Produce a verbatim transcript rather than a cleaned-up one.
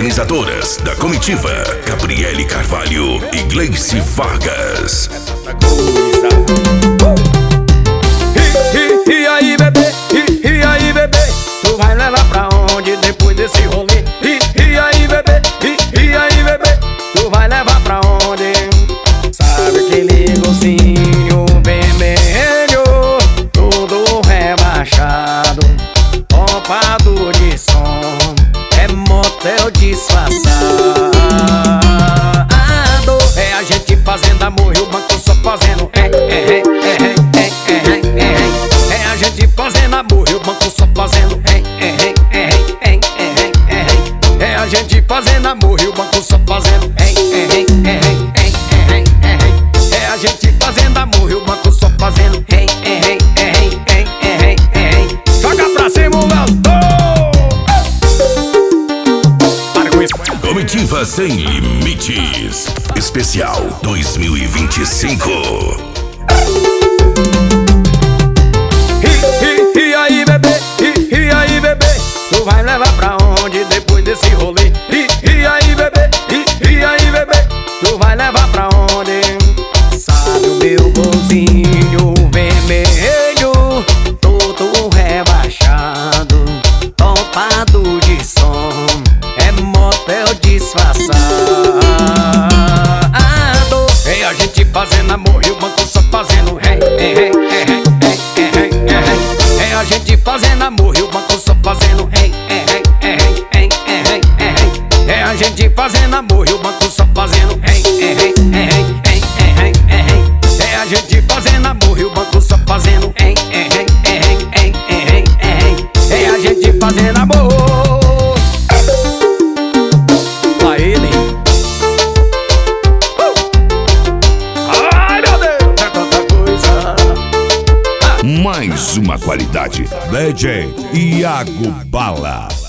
Organizadoras da comitiva, Gabriele Carvalho e Gleice Vargas. E, e, e aí, bebê, e, e aí, bebê, tu vai levar pra onde depois desse rolê? E, e aí, bebê, e, e aí, bebê, tu vai levar pra onde? Sabe aquele golzinho vermelho, todo rebaixado, topado de som, é motel disfarçado. É a gente fazendo amor e o banco só fazendo é, é, é, é, é, é, é, é. É a gente fazendo amor e o banco só fazendo é, é, é, é, é, é, é. É a gente fazendo amor e o banco só fazendo é, é, é, é, é, é. É a gente fazendo amor e o banco só fazendo é, é, é, é, é, é. Joga pra cima o Comitiva Sem Limites, especial dois mil e vinte e cinco. E, e, e aí, bebê, e, e aí, bebê, tu vai levar pra onde depois desse rolê? E, e aí, bebê, e, e aí, bebê, tu vai levar pra onde? Sabe o meu golzinho vermelho, todo rebaixado, topado de som, é motel disfarçado. É a gente fazendo amor e o banco só fazendo é, é, é, é, é, é, é. É a gente fazendo amor e o banco só fazendo é, é, é, é, é, é. É a gente fazendo amor e o banco só fazendo é, é, é, é, é, é. É a gente fazendo amor e o banco só fazendo é, é, é, é, é, é. É a gente fazendo amor. Mais uma qualidade, D J Iago Bala.